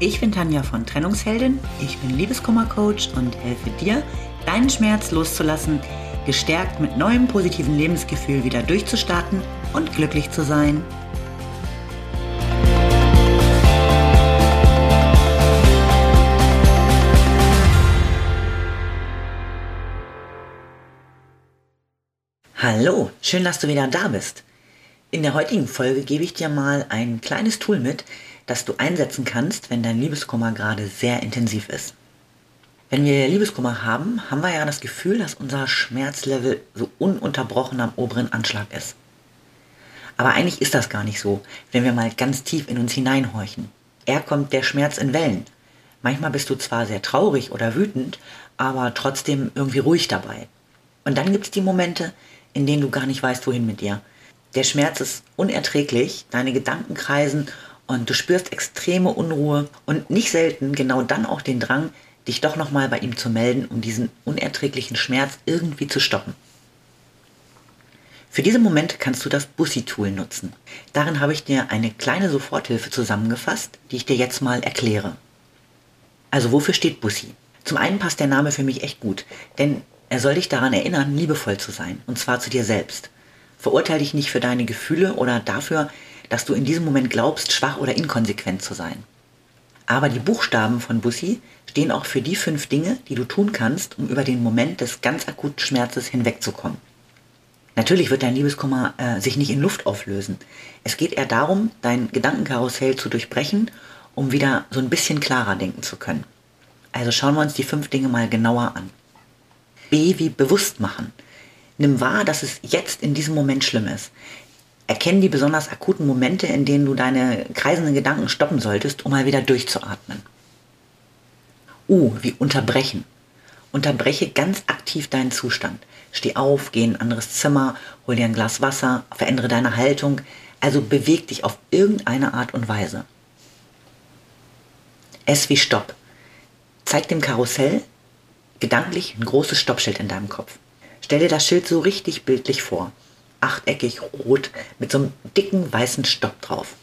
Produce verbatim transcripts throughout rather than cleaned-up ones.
Ich bin Tanja von Trennungsheldin, ich bin Liebeskummer-Coach und helfe dir, deinen Schmerz loszulassen, gestärkt mit neuem positiven Lebensgefühl wieder durchzustarten und glücklich zu sein. Hallo, schön, dass du wieder da bist. In der heutigen Folge gebe ich dir mal ein kleines Tool mit, das du einsetzen kannst, wenn dein Liebeskummer gerade sehr intensiv ist. Wenn wir Liebeskummer haben, haben wir ja das Gefühl, dass unser Schmerzlevel so ununterbrochen am oberen Anschlag ist. Aber eigentlich ist das gar nicht so, wenn wir mal ganz tief in uns hineinhorchen. Eher kommt der Schmerz in Wellen. Manchmal bist du zwar sehr traurig oder wütend, aber trotzdem irgendwie ruhig dabei. Und dann gibt es die Momente, in denen du gar nicht weißt, wohin mit dir. Der Schmerz ist unerträglich, deine Gedanken kreisen und du spürst extreme Unruhe und nicht selten genau dann auch den Drang, dich doch nochmal bei ihm zu melden, um diesen unerträglichen Schmerz irgendwie zu stoppen. Für diese Momente kannst du das Bussi-Tool nutzen. Darin habe ich dir eine kleine Soforthilfe zusammengefasst, die ich dir jetzt mal erkläre. Also wofür steht Bussi? Zum einen passt der Name für mich echt gut, denn er soll dich daran erinnern, liebevoll zu sein, und zwar zu dir selbst. Verurteile dich nicht für deine Gefühle oder dafür, dass du in diesem Moment glaubst, schwach oder inkonsequent zu sein. Aber die Buchstaben von Bussi stehen auch für die fünf Dinge, die du tun kannst, um über den Moment des ganz akuten Schmerzes hinwegzukommen. Natürlich wird dein Liebeskummer äh, sich nicht in Luft auflösen. Es geht eher darum, dein Gedankenkarussell zu durchbrechen, um wieder so ein bisschen klarer denken zu können. Also schauen wir uns die fünf Dinge mal genauer an. B wie bewusst machen. Nimm wahr, dass es jetzt in diesem Moment schlimm ist. Erkenn die besonders akuten Momente, in denen du deine kreisenden Gedanken stoppen solltest, um mal wieder durchzuatmen. U wie unterbrechen. Unterbreche ganz aktiv deinen Zustand. Steh auf, geh in ein anderes Zimmer, hol dir ein Glas Wasser, verändere deine Haltung, also beweg dich auf irgendeine Art und Weise. S wie Stopp. Zeig dem Karussell gedanklich ein großes Stoppschild in deinem Kopf. Stell dir das Schild so richtig bildlich vor. Achteckig, rot, mit so einem dicken, weißen Stopp drauf.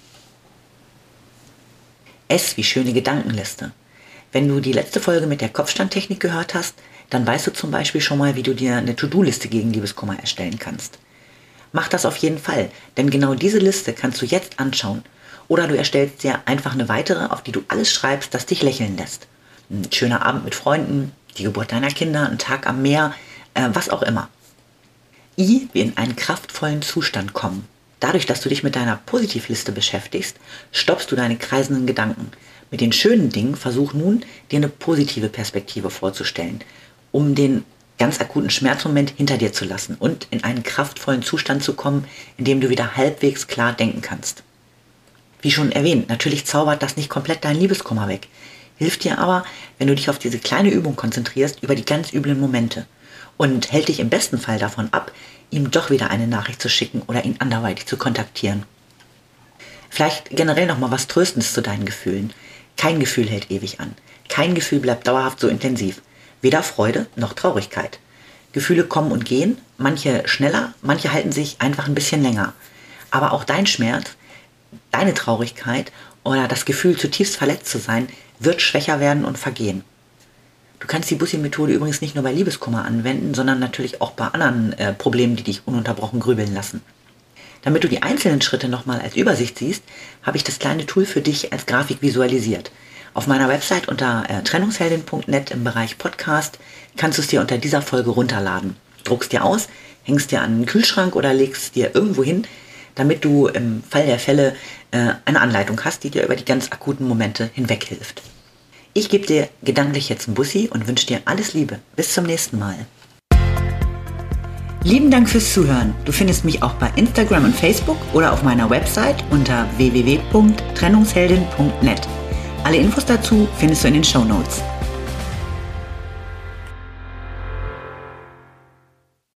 S wie schöne Gedankenliste. Wenn du die letzte Folge mit der Kopfstandtechnik gehört hast, dann weißt du zum Beispiel schon mal, wie du dir eine To-Do-Liste gegen Liebeskummer erstellen kannst. Mach das auf jeden Fall, denn genau diese Liste kannst du jetzt anschauen. Oder du erstellst dir einfach eine weitere, auf die du alles schreibst, das dich lächeln lässt. Ein schöner Abend mit Freunden, die Geburt deiner Kinder, ein Tag am Meer, äh, was auch immer. I wie in einen kraftvollen Zustand kommen. Dadurch, dass du dich mit deiner Positivliste beschäftigst, stoppst du deine kreisenden Gedanken. Mit den schönen Dingen versuch nun, dir eine positive Perspektive vorzustellen, um den ganz akuten Schmerzmoment hinter dir zu lassen und in einen kraftvollen Zustand zu kommen, in dem du wieder halbwegs klar denken kannst. Wie schon erwähnt, natürlich zaubert das nicht komplett deinen Liebeskummer weg. Hilft dir aber, wenn du dich auf diese kleine Übung konzentrierst über die ganz üblen Momente und hält dich im besten Fall davon ab, ihm doch wieder eine Nachricht zu schicken oder ihn anderweitig zu kontaktieren. Vielleicht generell nochmal was Tröstendes zu deinen Gefühlen. Kein Gefühl hält ewig an. Kein Gefühl bleibt dauerhaft so intensiv. Weder Freude noch Traurigkeit. Gefühle kommen und gehen, manche schneller, manche halten sich einfach ein bisschen länger. Aber auch dein Schmerz, deine Traurigkeit oder das Gefühl, zutiefst verletzt zu sein, wird schwächer werden und vergehen. Du kannst die Bussi-Methode übrigens nicht nur bei Liebeskummer anwenden, sondern natürlich auch bei anderen äh, Problemen, die dich ununterbrochen grübeln lassen. Damit du die einzelnen Schritte nochmal als Übersicht siehst, habe ich das kleine Tool für dich als Grafik visualisiert. Auf meiner Website unter äh, trennungsheldin punkt net im Bereich Podcast kannst du es dir unter dieser Folge runterladen. Druckst dir aus, hängst dir an den Kühlschrank oder legst es dir irgendwo hin, damit du im Fall der Fälle äh, eine Anleitung hast, die dir über die ganz akuten Momente hinweg hilft. Ich gebe dir gedanklich jetzt ein Bussi und wünsche dir alles Liebe. Bis zum nächsten Mal. Lieben Dank fürs Zuhören. Du findest mich auch bei Instagram und Facebook oder auf meiner Website unter w w w punkt trennungsheldin punkt net. Alle Infos dazu findest du in den Shownotes.